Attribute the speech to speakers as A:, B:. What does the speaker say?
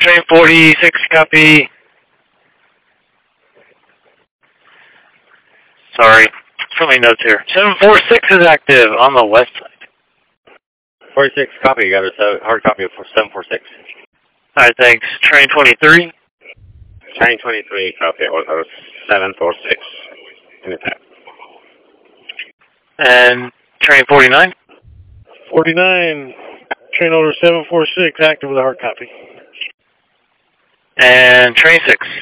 A: Train 46, copy. Sorry, so many notes here. 746 is active on the west side.
B: 46, copy. Got a hard copy of 746.
A: Alright, thanks. Train 23.
B: Train 23, copy. Order 746. Anytime.
A: And train 49.
C: 49, train order 746, active with a hard copy.
A: And train 6.